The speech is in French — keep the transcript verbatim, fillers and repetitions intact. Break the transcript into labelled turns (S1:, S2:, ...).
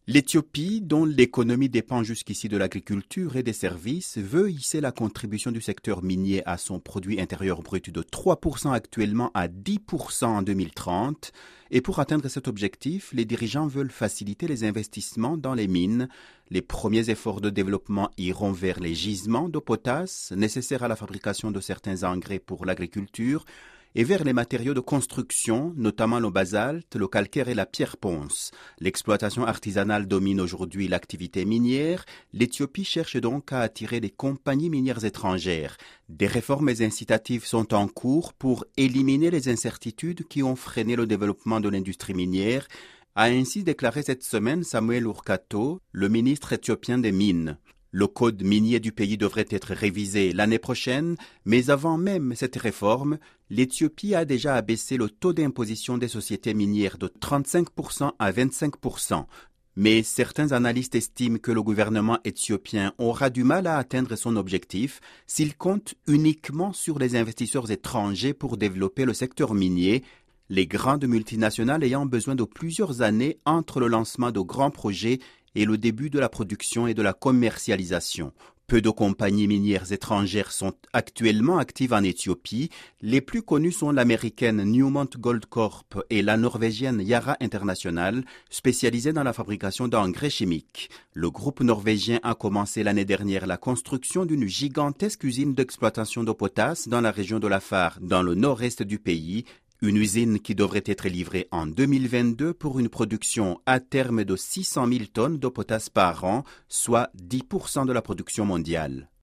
S1: L'Éthiopie, dont l'économie dépend jusqu'ici de l'agriculture et des services, veut hisser la contribution du secteur minier à son produit intérieur brut de trois pour cent actuellement à dix pour cent en deux mille trente. Et pour atteindre cet objectif, les dirigeants veulent faciliter les investissements dans les mines. Les premiers efforts de développement iront vers les gisements d'eau potasse nécessaires à la fabrication de certains engrais pour l'agriculture et vers les matériaux de construction, notamment le basalte, le calcaire et la pierre ponce. L'exploitation artisanale domine aujourd'hui l'activité minière. L'Éthiopie cherche donc à attirer les compagnies minières étrangères. Des réformes incitatives sont en cours pour éliminer les incertitudes qui ont freiné le développement de l'industrie minière, a ainsi déclaré cette semaine Samuel Urkato, le ministre éthiopien des Mines. Le code minier du pays devrait être révisé l'année prochaine, mais avant même cette réforme, l'Éthiopie a déjà abaissé le taux d'imposition des sociétés minières de trente-cinq pour cent à vingt-cinq pour cent. Mais certains analystes estiment que le gouvernement éthiopien aura du mal à atteindre son objectif s'il compte uniquement sur les investisseurs étrangers pour développer le secteur minier, les grandes multinationales ayant besoin de plusieurs années entre le lancement de grands projets et le début de la production et de la commercialisation. Peu de compagnies minières étrangères sont actuellement actives en Éthiopie. Les plus connues sont l'américaine Newmont Gold Corp et la norvégienne Yara International, spécialisées dans la fabrication d'engrais chimiques. Le groupe norvégien a commencé l'année dernière la construction d'une gigantesque usine d'exploitation d'eau potasse dans la région de l'Afar, dans le nord-est du pays. Une usine qui devrait être livrée en deux mille vingt-deux pour une production à terme de six cent mille tonnes d'eau potasse par an, soit dix pour cent de la production mondiale.